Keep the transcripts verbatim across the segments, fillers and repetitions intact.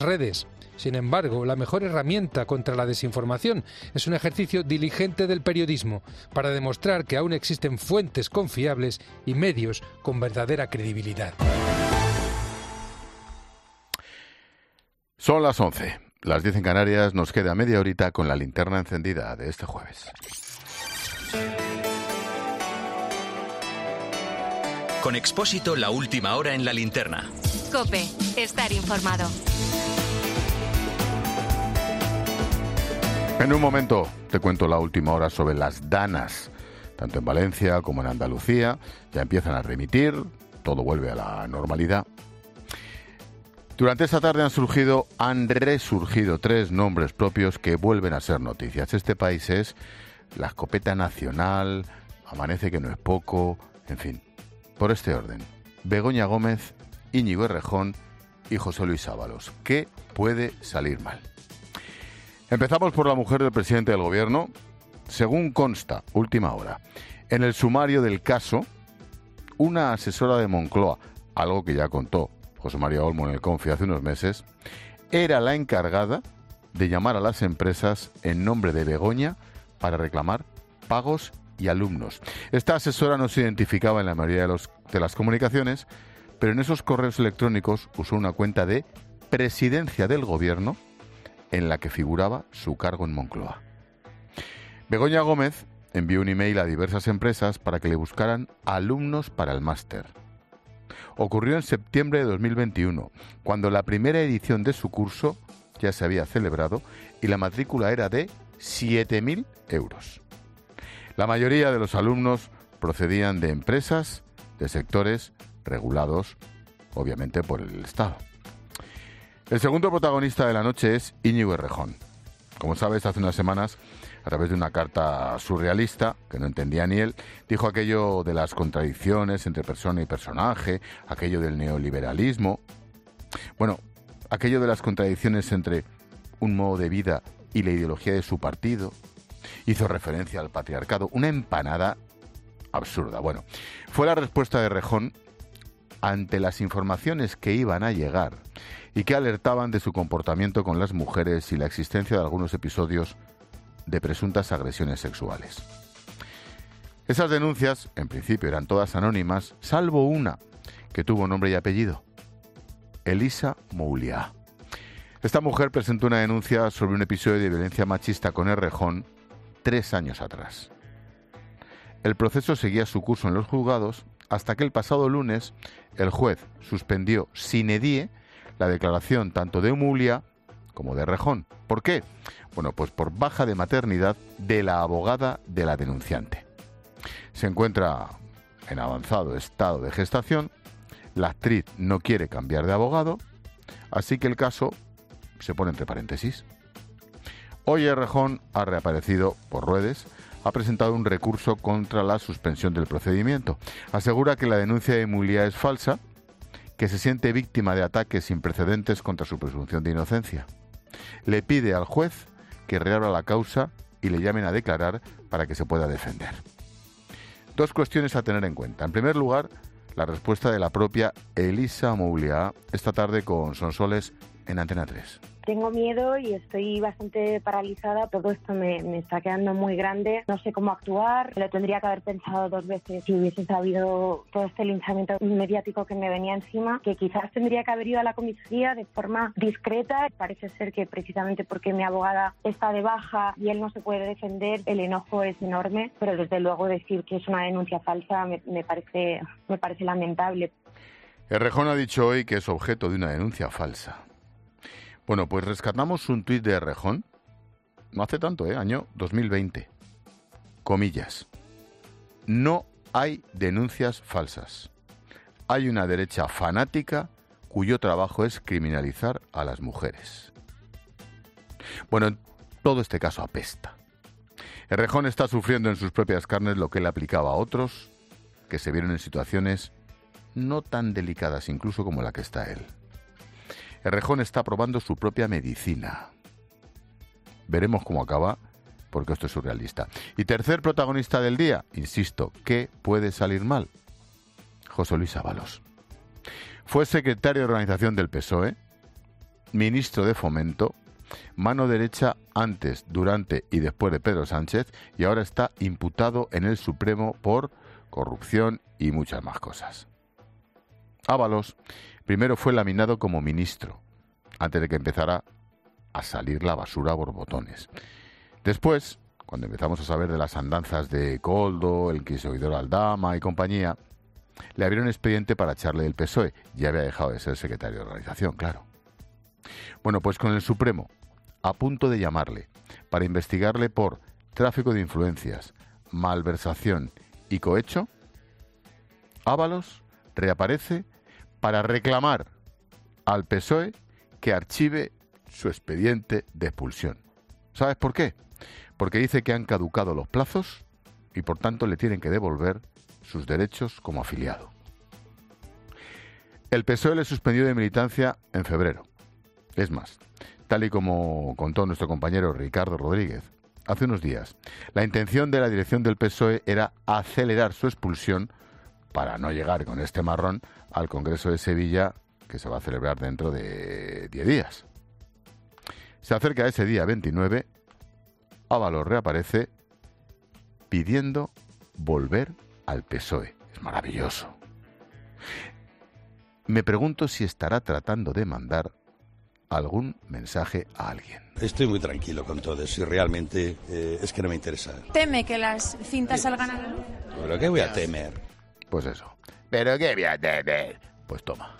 redes. Sin embargo, la mejor herramienta contra la desinformación es un ejercicio diligente del periodismo para demostrar que aún existen fuentes confiables y medios con verdadera credibilidad. Son las once, las diez en Canarias. Nos queda media horita con la linterna encendida de este jueves. Con Expósito, la última hora en la linterna. COPE, estar informado. En un momento te cuento la última hora sobre las danas. Tanto en Valencia como en Andalucía ya empiezan a remitir, todo vuelve a la normalidad. Durante esta tarde han surgido, han resurgido tres nombres propios que vuelven a ser noticias. Este país es la escopeta nacional, amanece que no es poco, en fin. Por este orden, Begoña Gómez, Íñigo Errejón y José Luis Ábalos. ¿Qué puede salir mal? Empezamos por la mujer del presidente del gobierno. Según consta, última hora, en el sumario del caso, una asesora de Moncloa, algo que ya contó José María Olmo en el Confi hace unos meses, era la encargada de llamar a las empresas en nombre de Begoña para reclamar pagos y alumnos. Esta asesora no se identificaba en la mayoría de, los, de las comunicaciones, pero en esos correos electrónicos usó una cuenta de Presidencia del Gobierno en la que figuraba su cargo en Moncloa. Begoña Gómez envió un email a diversas empresas para que le buscaran alumnos para el máster. Ocurrió en septiembre de dos mil veintiuno, cuando la primera edición de su curso ya se había celebrado y la matrícula era de siete mil euros. La mayoría de los alumnos procedían de empresas, de sectores regulados, obviamente, por el Estado. El segundo protagonista de la noche es Íñigo Errejón. Como sabes, hace unas semanas, a través de una carta surrealista, que no entendía ni él, dijo aquello de las contradicciones entre persona y personaje, aquello del neoliberalismo. Bueno, aquello de las contradicciones entre un modo de vida y la ideología de su partido. Hizo referencia al patriarcado, una empanada absurda. Bueno, fue la respuesta de Errejón ante las informaciones que iban a llegar y que alertaban de su comportamiento con las mujeres y la existencia de algunos episodios de presuntas agresiones sexuales. Esas denuncias, en principio, eran todas anónimas, salvo una que tuvo nombre y apellido: Elisa Mouliá. Esta mujer presentó una denuncia sobre un episodio de violencia machista con Errejón tres años atrás. El proceso seguía su curso en los juzgados hasta que el pasado lunes el juez suspendió sine die la declaración tanto de Mouliá como de Errejón. ¿Por qué? Bueno, pues por baja de maternidad de la abogada de la denunciante. Se encuentra en avanzado estado de gestación, la actriz no quiere cambiar de abogado, así que el caso se pone entre paréntesis. Hoy Errejón ha reaparecido por redes, ha presentado un recurso contra la suspensión del procedimiento. Asegura que la denuncia de Mouliá es falsa, que se siente víctima de ataques sin precedentes contra su presunción de inocencia. Le pide al juez que reabra la causa y le llamen a declarar para que se pueda defender. Dos cuestiones a tener en cuenta. En primer lugar, la respuesta de la propia Elisa Mouliá esta tarde con Sonsoles en Antena tres. Tengo miedo y estoy bastante paralizada. Todo esto me, me está quedando muy grande. No sé cómo actuar. Lo tendría que haber pensado dos veces si hubiese sabido todo este linchamiento mediático que me venía encima, que quizás tendría que haber ido a la comisaría de forma discreta. Parece ser que precisamente porque mi abogada está de baja y él no se puede defender, el enojo es enorme. Pero desde luego decir que es una denuncia falsa me, me parece, me parece lamentable. Errejón ha dicho hoy que es objeto de una denuncia falsa. Bueno, pues rescatamos un tuit de Errejón, no hace tanto, ¿eh? Año dos mil veinte. Comillas. No hay denuncias falsas. Hay una derecha fanática cuyo trabajo es criminalizar a las mujeres. Bueno, en todo este caso apesta. Errejón está sufriendo en sus propias carnes lo que él aplicaba a otros que se vieron en situaciones no tan delicadas incluso como la que está él. Errejón está probando su propia medicina. Veremos cómo acaba, porque esto es surrealista. Y tercer protagonista del día, insisto, ¿qué puede salir mal? José Luis Ábalos. Fue secretario de organización del P S O E, ministro de Fomento, mano derecha antes, durante y después de Pedro Sánchez, y ahora está imputado en el Supremo por corrupción y muchas más cosas. Ábalos primero fue laminado como ministro, antes de que empezara a salir la basura a borbotones. Después, cuando empezamos a saber de las andanzas de Koldo, el quisoidor Aldama y compañía, le abrieron expediente para echarle del P S O E. Ya había dejado de ser secretario de organización, claro. Bueno, pues con el Supremo a punto de llamarle para investigarle por tráfico de influencias, malversación y cohecho, Ábalos reaparece para reclamar al P S O E que archive su expediente de expulsión. ¿Sabes por qué? Porque dice que han caducado los plazos y por tanto le tienen que devolver sus derechos como afiliado. El P S O E le suspendió de militancia en febrero. Es más, tal y como contó nuestro compañero Ricardo Rodríguez hace unos días, la intención de la dirección del P S O E era acelerar su expulsión para no llegar con este marrón al Congreso de Sevilla, que se va a celebrar dentro de diez días. Se acerca ese día veintinueve, Ábalos reaparece pidiendo volver al P S O E. Es maravilloso. Me pregunto si estará tratando de mandar algún mensaje a alguien. Estoy muy tranquilo con todo eso y realmente eh, es que no me interesa. ¿Teme que las cintas salgan a la luz? ¿Pero qué voy a temer? Pues eso. ¿Pero qué voy a temer? Pues toma.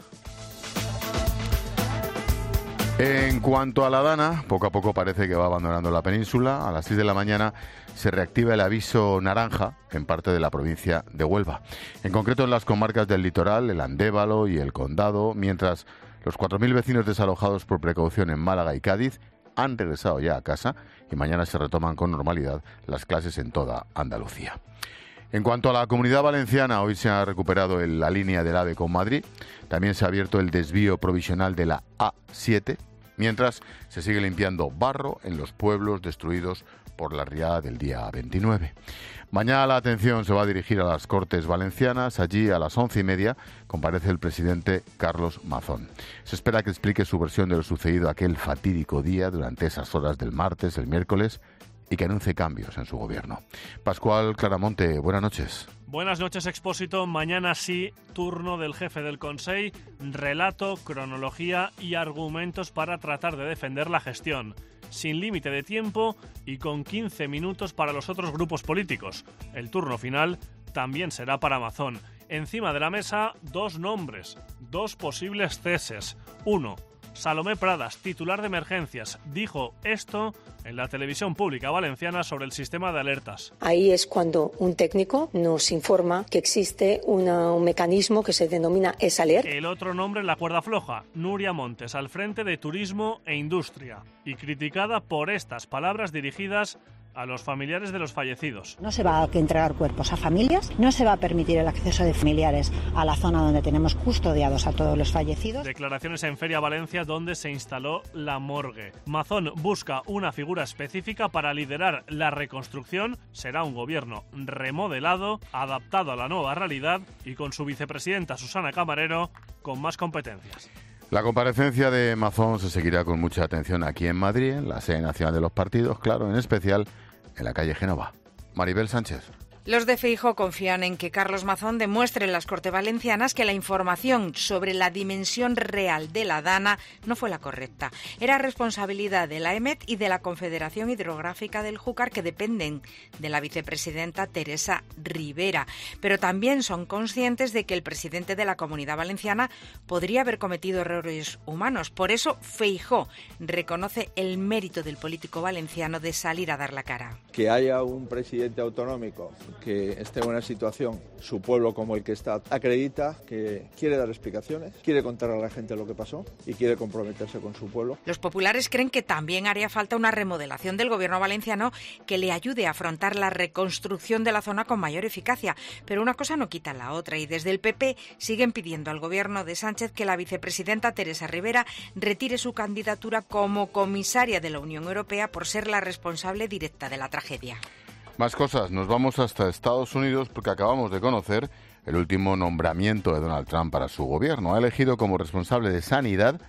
En cuanto a la Dana, poco a poco parece que va abandonando la península. A las seis de la mañana se reactiva el aviso naranja en parte de la provincia de Huelva. En concreto en las comarcas del litoral, el Andévalo y el Condado, mientras los cuatro mil vecinos desalojados por precaución en Málaga y Cádiz han regresado ya a casa y mañana se retoman con normalidad las clases en toda Andalucía. En cuanto a la Comunidad Valenciana, hoy se ha recuperado el, la línea del AVE con Madrid. También se ha abierto el desvío provisional de la A siete, mientras se sigue limpiando barro en los pueblos destruidos por la riada del día veintinueve. Mañana la atención se va a dirigir a las Cortes Valencianas. Allí, a las once y media, comparece el presidente Carlos Mazón. Se espera que explique su versión de lo sucedido aquel fatídico día durante esas horas del martes, el miércoles, y que anuncie cambios en su gobierno. Pascual Claramonte, buenas noches. Buenas noches, Expósito. Mañana sí, turno del jefe del Consell, relato, cronología y argumentos para tratar de defender la gestión, sin límite de tiempo y con quince minutos para los otros grupos políticos. El turno final también será para Mazón. Encima de la mesa, dos nombres, dos posibles ceses. Uno, Salomé Pradas, titular de emergencias, dijo esto en la televisión pública valenciana sobre el sistema de alertas. Ahí es cuando un técnico nos informa que existe una, un mecanismo que se denomina ESALER. El otro nombre en la cuerda floja, Nuria Montes, al frente de Turismo e Industria, y criticada por estas palabras dirigidas a los familiares de los fallecidos. No se va a entregar cuerpos a familias, no se va a permitir el acceso de familiares a la zona donde tenemos custodiados a todos los fallecidos. Declaraciones en Feria Valencia, donde se instaló la morgue. Mazón busca una figura específica para liderar la reconstrucción. Será un gobierno remodelado, adaptado a la nueva realidad y con su vicepresidenta Susana Camarero con más competencias. La comparecencia de Mazón se seguirá con mucha atención aquí en Madrid, en la sede nacional de los partidos, claro, en especial en la calle Génova. Maribel Sánchez. Los de Feijóo confían en que Carlos Mazón demuestre en las Cortes Valencianas que la información sobre la dimensión real de la Dana no fue la correcta. Era responsabilidad de la E M E T y de la Confederación Hidrográfica del Júcar, que dependen de la vicepresidenta Teresa Rivera. Pero también son conscientes de que el presidente de la Comunidad Valenciana podría haber cometido errores humanos. Por eso Feijóo reconoce el mérito del político valenciano de salir a dar la cara. Que haya un presidente autonómico que esté en una situación, su pueblo como el que está, acredita que quiere dar explicaciones, quiere contar a la gente lo que pasó y quiere comprometerse con su pueblo. Los populares creen que también haría falta una remodelación del gobierno valenciano que le ayude a afrontar la reconstrucción de la zona con mayor eficacia, pero una cosa no quita la otra y desde el P P siguen pidiendo al gobierno de Sánchez que la vicepresidenta Teresa Rivera retire su candidatura como comisaria de la Unión Europea por ser la responsable directa de la tragedia. Más cosas, nos vamos hasta Estados Unidos porque acabamos de conocer el último nombramiento de Donald Trump para su gobierno. Ha elegido como responsable de Sanidad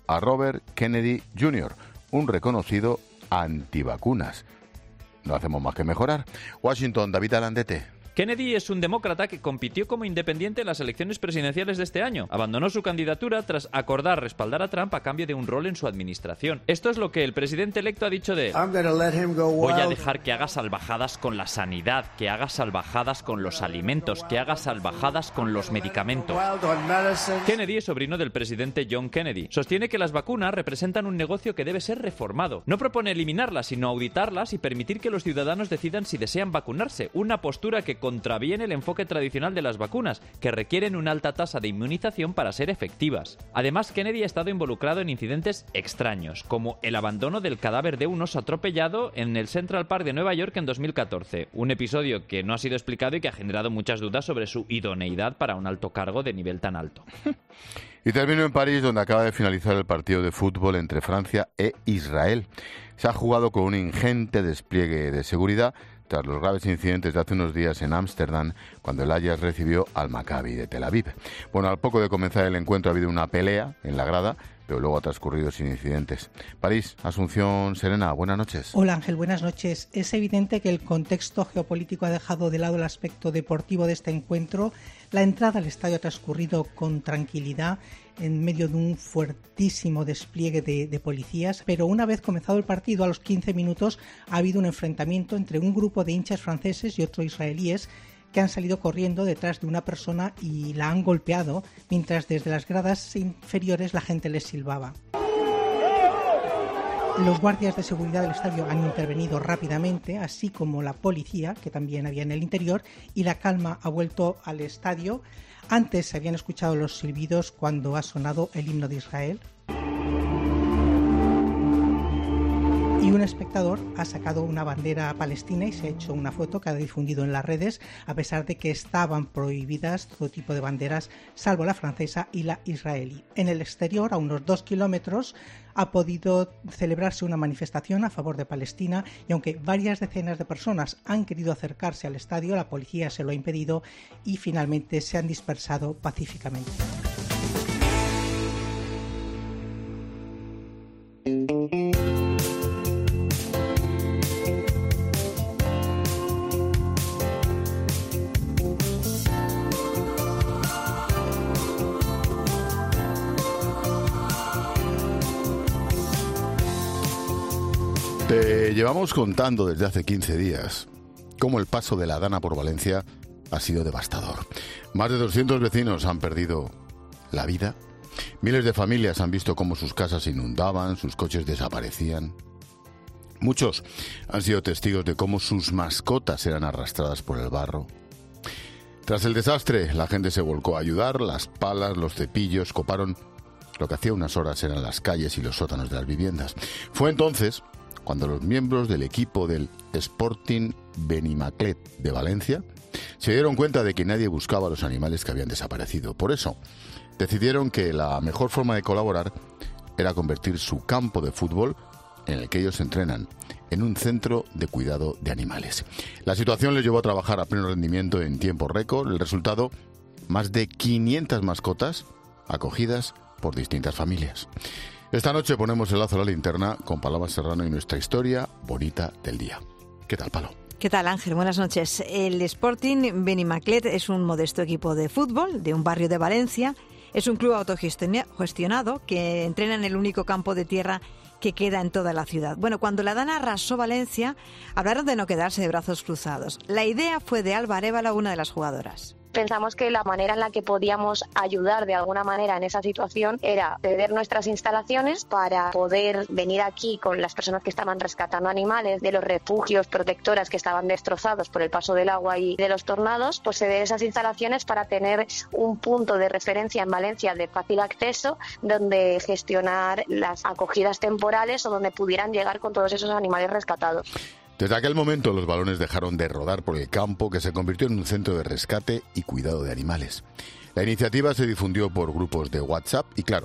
a Robert Kennedy junior, un reconocido antivacunas. No hacemos más que mejorar. Washington, David Alandete. Kennedy es un demócrata que compitió como independiente en las elecciones presidenciales de este año. Abandonó su candidatura tras acordar respaldar a Trump a cambio de un rol en su administración. Esto es lo que el presidente electo ha dicho de él. Voy a dejar que haga salvajadas con la sanidad, que haga salvajadas con los alimentos, que haga salvajadas con los medicamentos. Kennedy es sobrino del presidente John Kennedy. Sostiene que las vacunas representan un negocio que debe ser reformado. No propone eliminarlas, sino auditarlas y permitir que los ciudadanos decidan si desean vacunarse. Una postura que contraviene el enfoque tradicional de las vacunas, que requieren una alta tasa de inmunización para ser efectivas. Además, Kennedy ha estado involucrado en incidentes extraños, como el abandono del cadáver de un oso atropellado en el Central Park de Nueva York en dos mil catorce, un episodio que no ha sido explicado y que ha generado muchas dudas sobre su idoneidad para un alto cargo de nivel tan alto. Y termino en París, donde acaba de finalizar el partido de fútbol entre Francia e Israel. Se ha jugado con un ingente despliegue de seguridad tras los graves incidentes de hace unos días en Ámsterdam, cuando el Ajax recibió al Maccabi de Tel Aviv. Bueno, al poco de comenzar el encuentro ha habido una pelea en la grada, pero luego ha transcurrido sin incidentes. París, Asunción Serena, buenas noches. Hola Ángel, buenas noches. Es evidente que el contexto geopolítico ha dejado de lado el aspecto deportivo de este encuentro. La entrada al estadio ha transcurrido con tranquilidad, en medio de un fuertísimo despliegue de, de policías, pero una vez comenzado el partido, a los quince minutos, ha habido un enfrentamiento entre un grupo de hinchas franceses y otros israelíes que han salido corriendo detrás de una persona y la han golpeado, mientras desde las gradas inferiores la gente les silbaba. Los guardias de seguridad del estadio han intervenido rápidamente, así como la policía, que también había en el interior, y la calma ha vuelto al estadio. Antes se habían escuchado los silbidos cuando ha sonado el himno de Israel. Y un espectador ha sacado una bandera palestina y se ha hecho una foto que ha difundido en las redes, a pesar de que estaban prohibidas todo tipo de banderas, salvo la francesa y la israelí. En el exterior, a unos dos kilómetros, ha podido celebrarse una manifestación a favor de Palestina, y aunque varias decenas de personas han querido acercarse al estadio, la policía se lo ha impedido y finalmente se han dispersado pacíficamente. Te llevamos contando desde hace quince días cómo el paso de la Dana por Valencia ha sido devastador. Más de doscientos vecinos han perdido la vida. Miles de familias han visto cómo sus casas se inundaban, sus coches desaparecían. Muchos han sido testigos de cómo sus mascotas eran arrastradas por el barro. Tras el desastre, la gente se volcó a ayudar. Las palas, los cepillos coparon lo que hacía unas horas eran las calles y los sótanos de las viviendas. Fue entonces cuando los miembros del equipo del Sporting Benimaclet de Valencia se dieron cuenta de que nadie buscaba a los animales que habían desaparecido. Por eso, decidieron que la mejor forma de colaborar era convertir su campo de fútbol, en el que ellos entrenan, en un centro de cuidado de animales. La situación les llevó a trabajar a pleno rendimiento en tiempo récord. El resultado, más de quinientas mascotas acogidas por distintas familias. Esta noche ponemos el lazo a la linterna con Paloma Serrano y nuestra historia bonita del día. ¿Qué tal, Palo? ¿Qué tal, Ángel? Buenas noches. El Sporting Benimaclet es un modesto equipo de fútbol de un barrio de Valencia. Es un club autogestionado que entrena en el único campo de tierra que queda en toda la ciudad. Bueno, cuando la Dana arrasó Valencia, hablaron de no quedarse de brazos cruzados. La idea fue de Alba Arévalo, una de las jugadoras. Pensamos que la manera en la que podíamos ayudar de alguna manera en esa situación era ceder nuestras instalaciones para poder venir aquí con las personas que estaban rescatando animales de los refugios protectoras que estaban destrozados por el paso del agua y de los tornados, pues ceder esas instalaciones para tener un punto de referencia en Valencia de fácil acceso donde gestionar las acogidas temporales o donde pudieran llegar con todos esos animales rescatados. Desde aquel momento los balones dejaron de rodar por el campo, que se convirtió en un centro de rescate y cuidado de animales. La iniciativa se difundió por grupos de WhatsApp y, claro,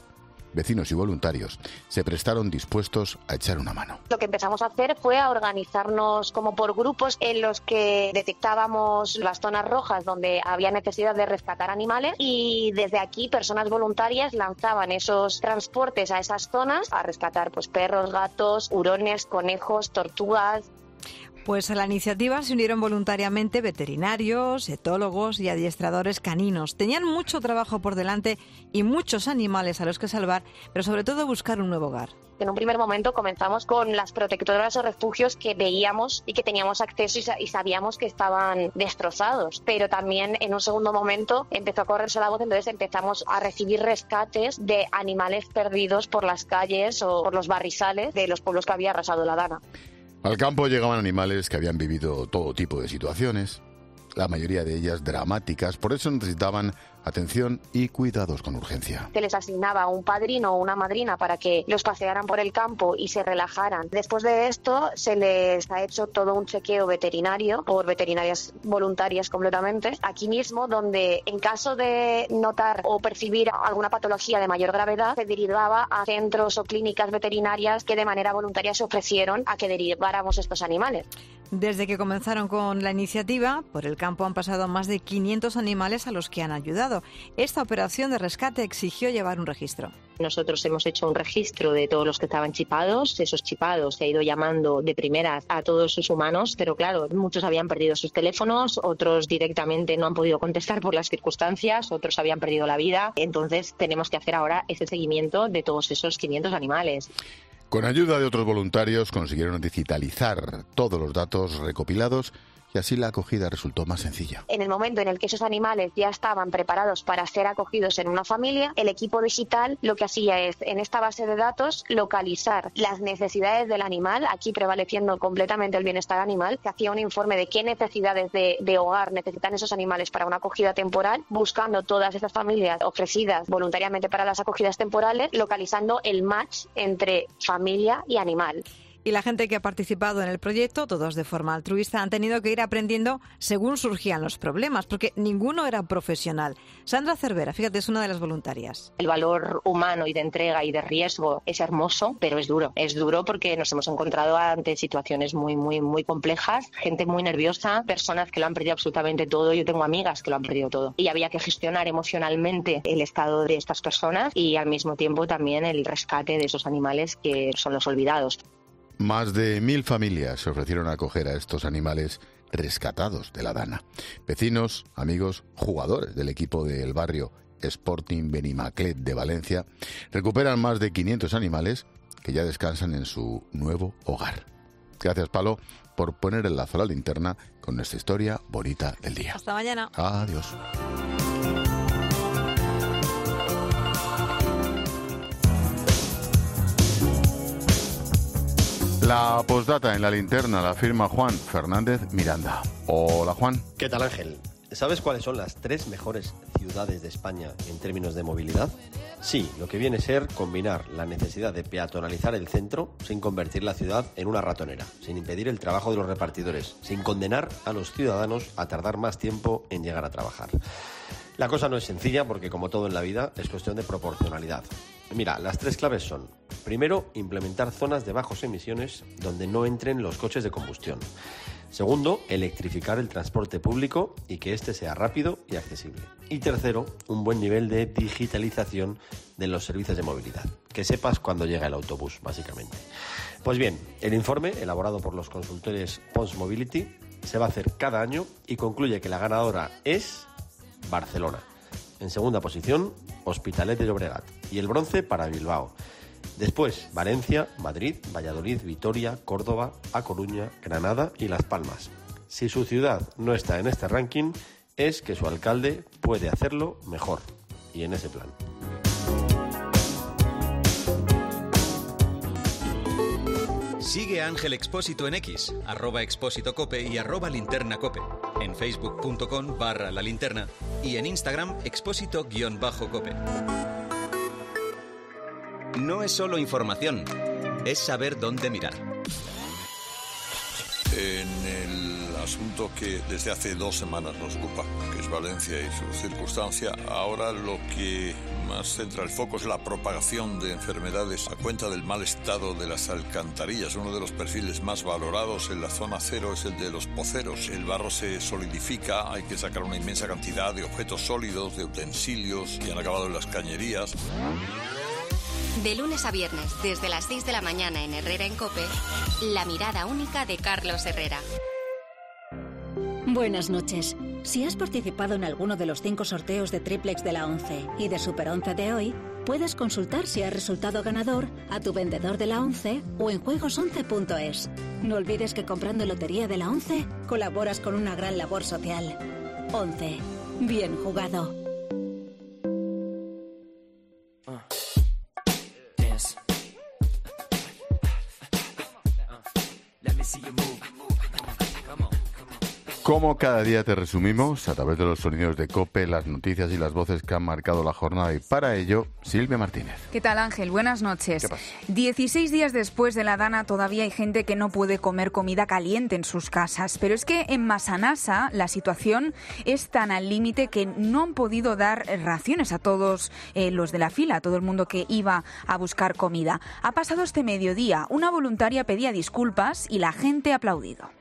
vecinos y voluntarios se prestaron dispuestos a echar una mano. Lo que empezamos a hacer fue a organizarnos como por grupos en los que detectábamos las zonas rojas donde había necesidad de rescatar animales y desde aquí personas voluntarias lanzaban esos transportes a esas zonas a rescatar pues perros, gatos, hurones, conejos, tortugas. Pues a la iniciativa se unieron voluntariamente veterinarios, etólogos y adiestradores caninos. Tenían mucho trabajo por delante y muchos animales a los que salvar, pero sobre todo buscar un nuevo hogar. En un primer momento comenzamos con las protectoras o refugios que veíamos y que teníamos acceso y, sa- y sabíamos que estaban destrozados. Pero también en un segundo momento empezó a correrse la voz, entonces empezamos a recibir rescates de animales perdidos por las calles o por los barrizales de los pueblos que había arrasado la Dana. Al campo llegaban animales que habían vivido todo tipo de situaciones, la mayoría de ellas dramáticas, por eso necesitaban atención y cuidados con urgencia. Se les asignaba un padrino o una madrina para que los pasearan por el campo y se relajaran. Después de esto se les ha hecho todo un chequeo veterinario por veterinarias voluntarias completamente, aquí mismo, donde en caso de notar o percibir alguna patología de mayor gravedad se derivaba a centros o clínicas veterinarias que de manera voluntaria se ofrecieron a que deriváramos estos animales. Desde que comenzaron con la iniciativa, por el campo han pasado más de quinientos animales a los que han ayudado. Esta operación de rescate exigió llevar un registro. Nosotros hemos hecho un registro de todos los que estaban chipados. Esos chipados se ha ido llamando de primeras a todos sus humanos, pero claro, muchos habían perdido sus teléfonos, otros directamente no han podido contestar por las circunstancias, otros habían perdido la vida. Entonces tenemos que hacer ahora ese seguimiento de todos esos quinientos animales. Con ayuda de otros voluntarios consiguieron digitalizar todos los datos recopilados y así la acogida resultó más sencilla. En el momento en el que esos animales ya estaban preparados para ser acogidos en una familia, el equipo digital lo que hacía es, en esta base de datos, localizar las necesidades del animal, aquí prevaleciendo completamente el bienestar animal. Se hacía un informe de qué necesidades de, de hogar necesitan esos animales para una acogida temporal, buscando todas esas familias ofrecidas voluntariamente para las acogidas temporales, localizando el match entre familia y animal. Y la gente que ha participado en el proyecto, todos de forma altruista, han tenido que ir aprendiendo según surgían los problemas, porque ninguno era profesional. Sandra Cervera, fíjate, es una de las voluntarias. El valor humano y de entrega y de riesgo es hermoso, pero es duro. Es duro porque nos hemos encontrado ante situaciones muy, muy, muy complejas, gente muy nerviosa, personas que lo han perdido absolutamente todo. Yo tengo amigas que lo han perdido todo. Y había que gestionar emocionalmente el estado de estas personas y al mismo tiempo también el rescate de esos animales que son los olvidados. Más de mil familias se ofrecieron a acoger a estos animales rescatados de la Dana. Vecinos, amigos, jugadores del equipo del barrio Sporting Benimaclet de Valencia recuperan más de quinientos animales que ya descansan en su nuevo hogar. Gracias, Palo, por poner el lazo a la linterna con nuestra historia bonita del día. Hasta mañana. Adiós. La postdata en la linterna la firma Juan Fernández Miranda. Hola, Juan. ¿Qué tal, Ángel? ¿Sabes cuáles son las tres mejores ciudades de España en términos de movilidad? Sí, lo que viene a ser combinar la necesidad de peatonalizar el centro sin convertir la ciudad en una ratonera, sin impedir el trabajo de los repartidores, sin condenar a los ciudadanos a tardar más tiempo en llegar a trabajar. La cosa no es sencilla porque, como todo en la vida, es cuestión de proporcionalidad. Mira, las tres claves son: primero, implementar zonas de bajos emisiones donde no entren los coches de combustión. Segundo, electrificar el transporte público y que éste sea rápido y accesible. Y tercero, un buen nivel de digitalización de los servicios de movilidad. Que sepas cuándo llega el autobús, básicamente. Pues bien, el informe, elaborado por los consultores Pons Mobility, se va a hacer cada año y concluye que la ganadora es Barcelona. En segunda posición, Hospitalet de Llobregat. Y el bronce para Bilbao. Después, Valencia, Madrid, Valladolid, Vitoria, Córdoba, A Coruña, Granada y Las Palmas. Si su ciudad no está en este ranking, es que su alcalde puede hacerlo mejor. Y en ese plan. Sigue a Ángel Expósito en X, arroba Expósito Cope y arroba Linterna Cope. En facebook.com barra la linterna y en Instagram expósito-cope. No es solo información, es saber dónde mirar. En el asunto que desde hace dos semanas nos ocupa, que es Valencia y su circunstancia, ahora lo que más centra el foco es la propagación de enfermedades a cuenta del mal estado de las alcantarillas. Uno de los perfiles más valorados en la zona cero es el de los poceros. El barro se solidifica, hay que sacar una inmensa cantidad de objetos sólidos, de utensilios que han acabado en las cañerías. De lunes a viernes, desde las seis de la mañana en Herrera en COPE, la mirada única de Carlos Herrera. Buenas noches. Si has participado en alguno de los cinco sorteos de Triplex de la ONCE y de Super once de hoy, puedes consultar si has resultado ganador a tu vendedor de la ONCE o en juegos once punto es. No olvides que comprando Lotería de la ONCE colaboras con una gran labor social. ONCE. Bien jugado. Como cada día te resumimos, a través de los sonidos de COPE, las noticias y las voces que han marcado la jornada. Y para ello, Silvia Martínez. ¿Qué tal, Ángel? Buenas noches. ¿Qué pasa? dieciséis días después de la Dana todavía hay gente que no puede comer comida caliente en sus casas. Pero es que en Massanassa la situación es tan al límite que no han podido dar raciones a todos eh, los de la fila, a todo el mundo que iba a buscar comida. Ha pasado este mediodía, una voluntaria pedía disculpas y la gente ha aplaudido.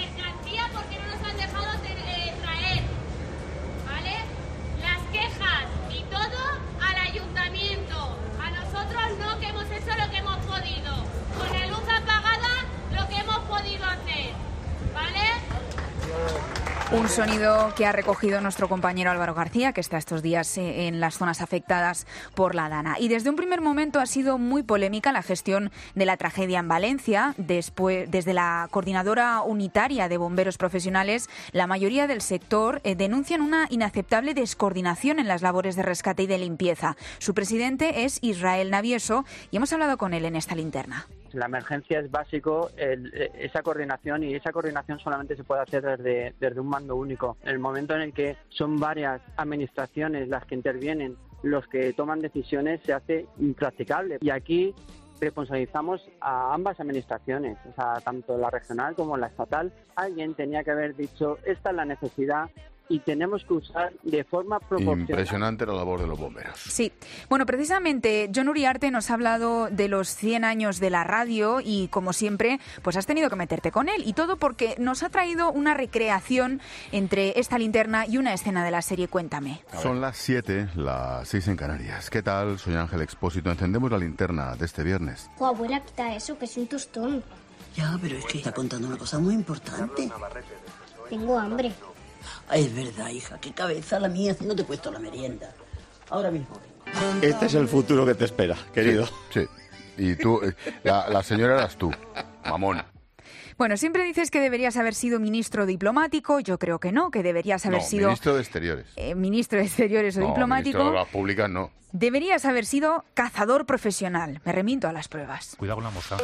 Un sonido que ha recogido nuestro compañero Álvaro García, que está estos días en las zonas afectadas por la Dana. Y desde un primer momento ha sido muy polémica la gestión de la tragedia en Valencia. Después, desde la Coordinadora Unitaria de Bomberos Profesionales, la mayoría del sector eh, denuncian una inaceptable descoordinación en las labores de rescate y de limpieza. Su presidente es Israel Navieso y hemos hablado con él en esta linterna. La emergencia es básico, el, esa coordinación, y esa coordinación solamente se puede hacer desde, desde un mando único. En el momento en el que son varias administraciones las que intervienen, los que toman decisiones, se hace impracticable. Y aquí responsabilizamos a ambas administraciones, o sea, tanto la regional como la estatal. Alguien tenía que haber dicho, esta es la necesidad, y tenemos que usar de forma proporcional. Impresionante la labor de los bomberos. Sí. Bueno, precisamente Jon Uriarte nos ha hablado de los cien años de la radio y, como siempre, pues has tenido que meterte con él. Y todo porque nos ha traído una recreación entre esta linterna y una escena de la serie Cuéntame. Son las siete, las seis en Canarias. ¿Qué tal? Soy Ángel Expósito. Encendemos la linterna de este viernes. Oh, abuela, quita eso, que es un tostón. Ya, pero es que está contando una cosa muy importante. Tengo hambre. Ay, es verdad, hija, qué cabeza la mía, no te he puesto la merienda. Ahora mismo vengo. Este es el futuro que te espera, querido. Sí, sí. Y tú, la, la señora eras tú, mamón. Bueno, siempre dices que deberías haber sido ministro diplomático. Yo creo que no, que deberías haber no, sido... ministro de Exteriores. Eh, ministro de Exteriores o no, diplomático. Ministro de las Públicas, no. Deberías haber sido cazador profesional. Me remito a las pruebas. Cuidado con la mosca.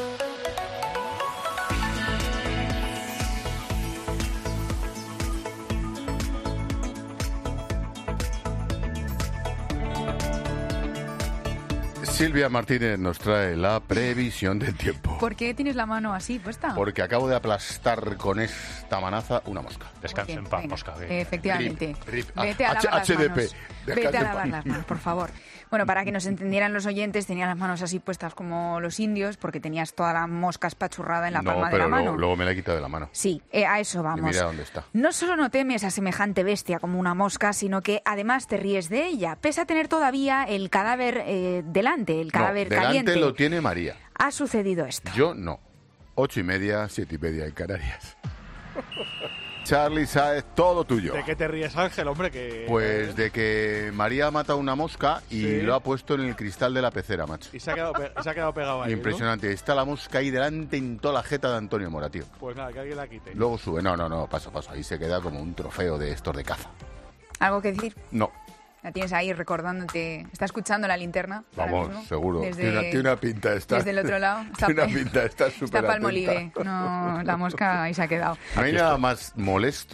Silvia Martínez nos trae la previsión del tiempo. ¿Por qué tienes la mano así puesta? Porque acabo de aplastar con esta manaza una mosca. Descansa en paz, mosca. Eh. Efectivamente. Rip, rip. Vete a lavar las H D P. manos. Vete a lavar las manos, por favor. Bueno, para que nos entendieran los oyentes, tenía las manos así puestas como los indios, porque tenías toda la mosca espachurrada en la no, palma de la mano. No, pero luego me la he quitado de la mano. Sí, eh, a eso vamos. Y mira dónde está. No solo no temes a semejante bestia como una mosca, sino que además te ríes de ella, pese a tener todavía el cadáver eh, delante, el cadáver no, caliente. Delante lo tiene María. Ha sucedido esto. Yo no. Ocho y media, siete y media en Canarias. Charlie Sáez, todo tuyo. ¿De qué te ríes, Ángel, hombre? Que... Pues de que María ha matado una mosca y sí. lo ha puesto en el cristal de la pecera, macho. Y se ha quedado, pe- se ha quedado pegado ahí, impresionante. ¿no? Está la mosca ahí delante en toda la jeta de Antonio Mora, tío. Pues nada, que alguien la quite. Luego sube. No, no, no, paso, paso. Ahí se queda como un trofeo de estos de caza. ¿Algo que decir? No. La tienes ahí recordándote. ¿Está escuchando la linterna? Vamos, seguro. Desde, tiene, una, tiene una pinta esta. Desde el otro lado. Tiene una pinta, está súper Está Palmolive. No, la mosca ahí se ha quedado. No hay nada más molesto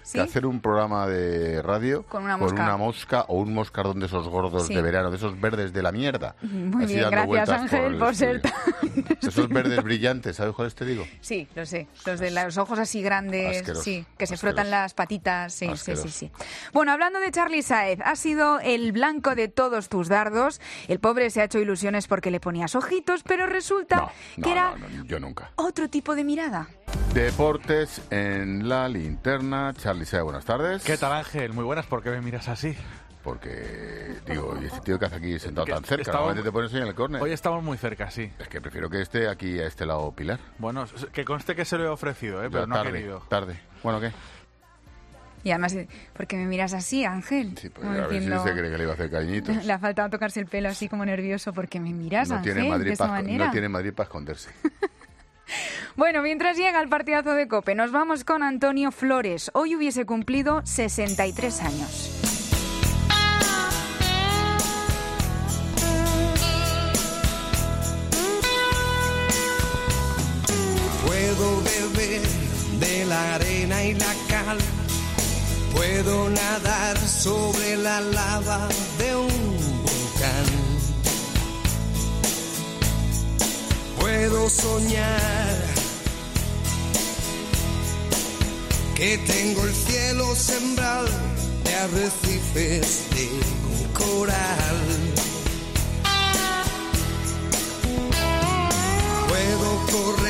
¿Sí? que hacer un programa de radio con una mosca, con una mosca o un moscardón de esos gordos sí. de verano, de esos verdes de la mierda. Muy Así bien, gracias Ángel por, por ser tan... Esos verdes brillantes, ¿sabes cuáles te digo? Sí, lo sé. Los de los ojos así grandes, Asqueroso. sí, que se Asqueroso. frotan las patitas, sí, Asqueroso. sí, sí, sí. Bueno, hablando de Charly Sáez, ha sido el blanco de todos tus dardos. El pobre se ha hecho ilusiones porque le ponías ojitos, pero resulta no, no, que era no, no, yo nunca. otro tipo de mirada. Deportes en la linterna. Charly Sáez, buenas tardes. ¿Qué tal, Ángel? Muy buenas, ¿por qué me miras así? Porque, digo, ¿y este tío que hace aquí sentado tan cerca? Estamos... Normalmente te pones ahí en el córner. Hoy estamos muy cerca, sí. Es que prefiero que esté aquí a este lado Pilar. Bueno, que conste que se lo he ofrecido, ¿eh? pero ya, no tarde, ha querido. Tarde. Bueno, ¿qué? Y además, ¿por qué me miras así, Ángel? Sí, pues a ver si se cree que le iba a hacer cariñitos. Le ha faltado tocarse el pelo así como nervioso. ¿Por qué me miras, no Ángel, tiene Madrid de esa pa, manera? No tiene Madrid para esconderse. Bueno, mientras llega el partidazo de COPE, nos vamos con Antonio Flores. Hoy hubiese cumplido sesenta y tres años. Puedo beber de la arena y la cal, puedo nadar sobre la lava de un volcán, puedo soñar que tengo el cielo sembrado de arrecifes de coral, puedo correr